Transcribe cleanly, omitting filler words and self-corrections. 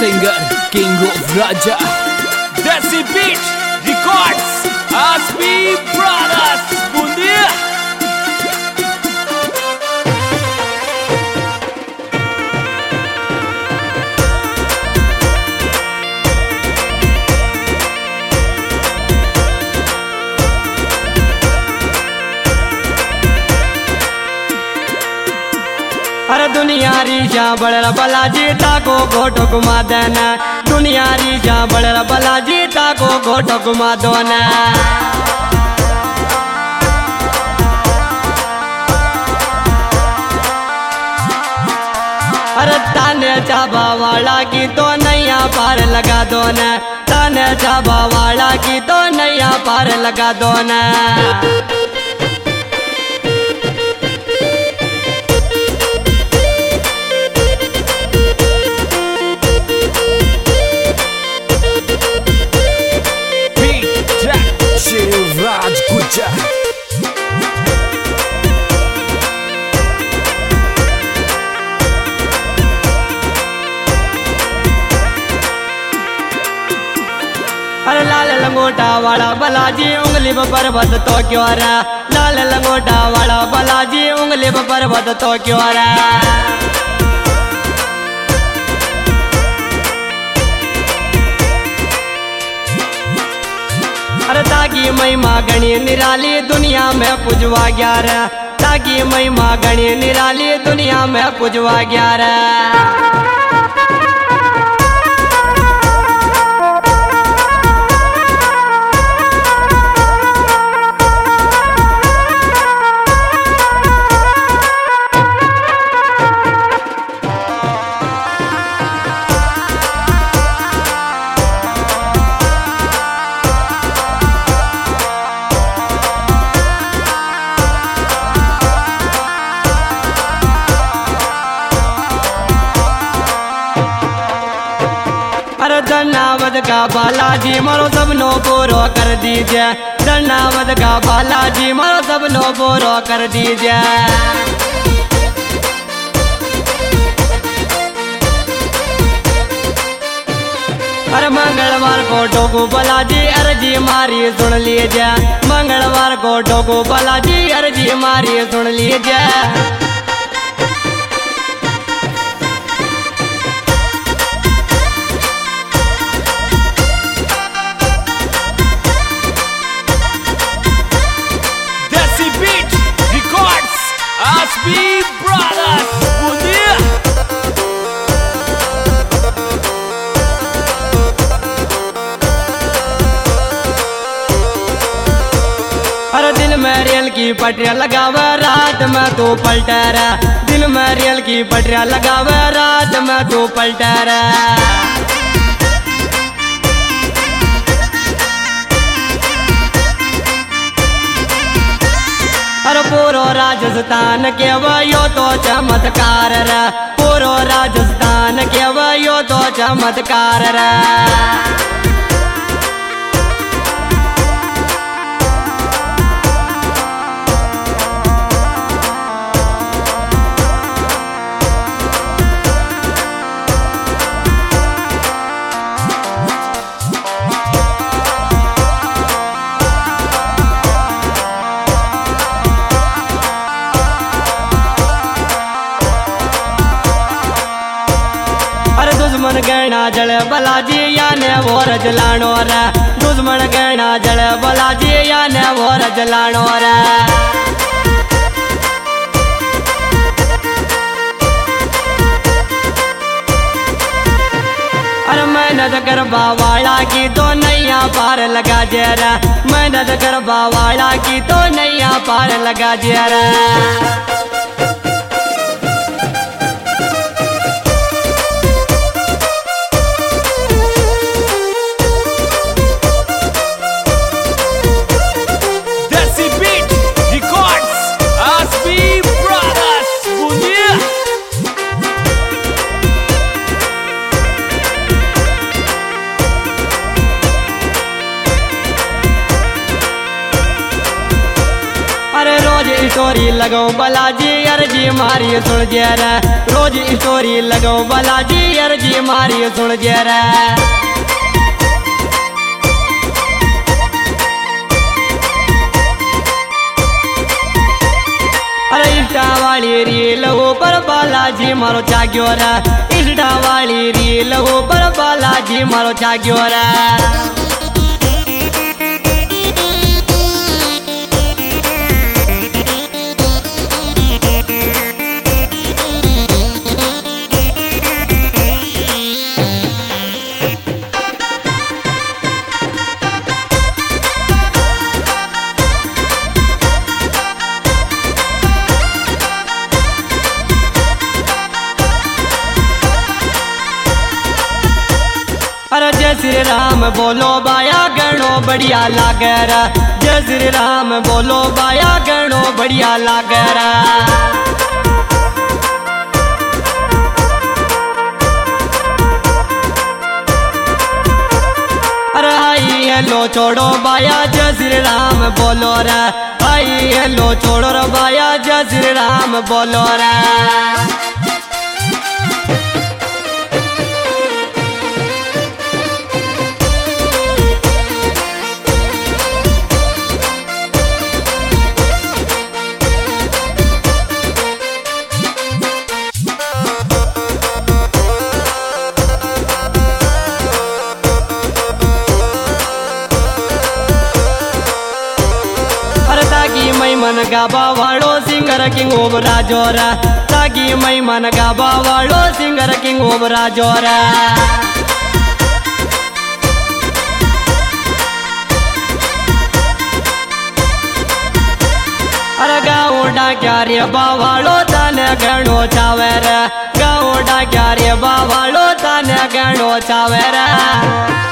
singer, king of Raja. Desi Beat Records, Aspi Brothers, Bundia. अरे दुनिया Reeza बड़रा Balaji ताको घोटो घुमा देना। दुनिया रीजा बड़रा बलाजी ताको घोटो घुमा दोना। अरे ताने चाबा वाला की तो नैया पार लगा दो न। ताने चाबा वाला की तो नैया पार लगा दो न। Shivraj Guja. अरे लाल लंगोटा वाला बलाजी उंगली पर पर्वत तो क्यों रहा। लाल लंगोटा वाला बलाजी उंगली पर पर्वत तो क्यों रहा। अरे ताकि महिमा गणी निराली दुनिया में पूजवा ग्यारह। ताकि महिमा गणी निराली दुनिया में पूजवा ग्यारह। अरे धन्यवाद का बालाजी मारो सबनो पूरो कर दीजिए। धन्यवाद का बालाजी मारो सबनो पूरो कर दीजिए। अरे मंगलवार को डोगू बालाजी अर्जी मारी सुन लीजिए। मंगलवार को डोगू बालाजी अर्जी मारी सुन लीजिए। Aspi Brothers, Bundia. अरे दिन में रेल की पटरियां लगावे रात में तू पलटा रहा। दिन में रेल की पटरियां लगावे रात में तू पलटा रहा। अरे पूरो राजस्थान के वो तो चमत्कार रे। पूरो राजस्थान के वो तो चमत्कार रे। दुश्मन गहना जल बलाजी याने वो रजलानो रे। दुश्मन गहना जल बलाजी याने वो रजलानो रे। अरे मेहनत करवा वाला की तो नैया पार लगा दे रे। मेहनत करवा वाला की तो नैया पार लगा दे रे। स्टोरी लगाओ बालाजी अर्जी मारी सुन जरा रोज स्टोरी लगाओ बालाजी अर्जी मारी सुन जरा अरे इंस्टा वाली रील ऊपर बालाजी मारो चाग्यो रे इंस्टा वाली रील ऊपर बालाजी मारो चाग्यो रे अरे जय श्री राम बोलो बाया गणो बढ़िया लागे रे जय श्री राम बोलो बाया गणो बढ़िया लागे रे अरे हाई हेलो छोड़ो बाया जय श्री राम बोलो रे हाई हेलो छोड़ो रे बाया जय श्री राम बोलो रे मन गाबा वालो सिंगर किंग ओब राजोरा तागी मई मन गाबा वालो सिंगर किंग ओब राजोरा अरे गाँव डाक्या रे बावालो ताने गणो चावेरा गाँव डाक्या रे बावालो ताने गणो चावेरा